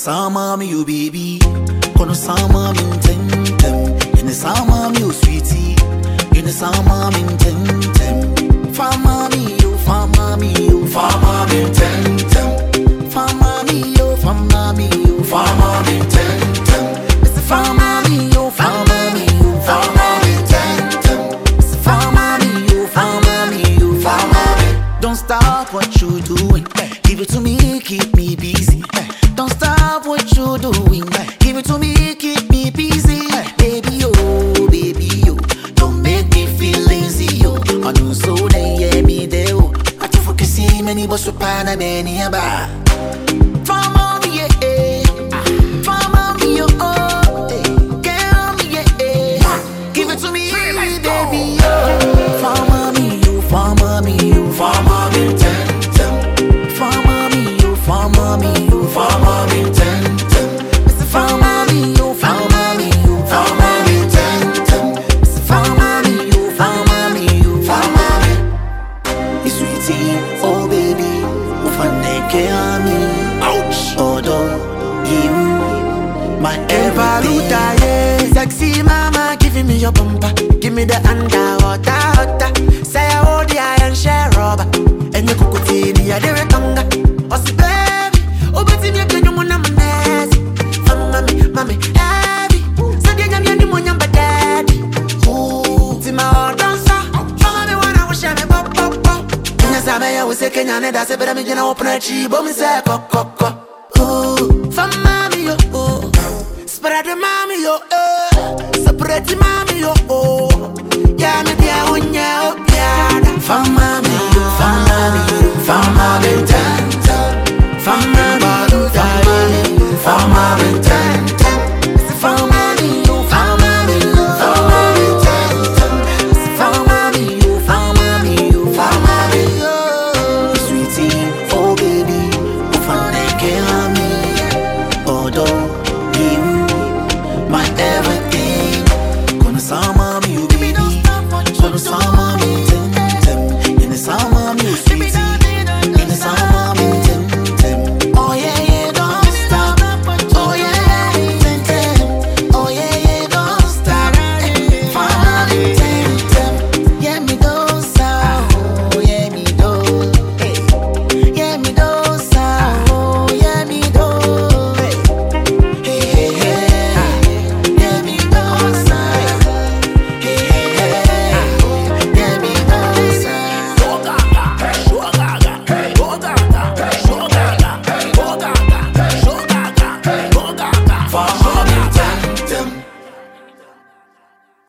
sama mi you baby. Kono sama mi tentem. Yene sama mi you sweetie. Yene sama mi tentem. Fama mi you, fama mi you, fama mi tentem. Fama mi you, fama mi you, fama mi tentem. It's a fama mi you, fama mi you, fama mi tentem. It's a fama mi you, fama mi you, fama mi. Don't stop what you doing. Give it to me, keep me busy. Don't stop what you doing. Give it to me, keep me busy. Baby, oh, baby, oh. Don't make me feel lazy, yo. I know so they hear me there, oh. I don't focus see many but so pan a many about. Fama me, yeah. Fama me, oh. Girl me, yeah. Give it to me, baby, oh. Fama me, you, fama me, you, fama me, tentem. Fama me, you, fama me, you, fama me, tentem. It's a fama me, you, fama me, you, fama me, tentem. It's a fama me, you, fama me, you, fama me. You sweetie, oh baby, ufaneke ami. Ouch, odo, you, my everything. Sexy mama, giving me your bumper. Give me the underwater. Say I hold the iron share rubber. And you cook it in your tongue. Oh, see, baby. Oh, but if you can, you want to Mami, heavy. So they jam you money, but daddy. Ooh, see my heart dancer. Mama, me wanna wish me pop. Kenya sabe, I was a Kenyan, and that's a better me, you know, open a cheap, but me say, cock. Ooh, for mommy, yo, oh. Spread the mommy, yo, separate the mommy, yo, oh. Yeah, me, dear, when you're up, yeah. For mommy.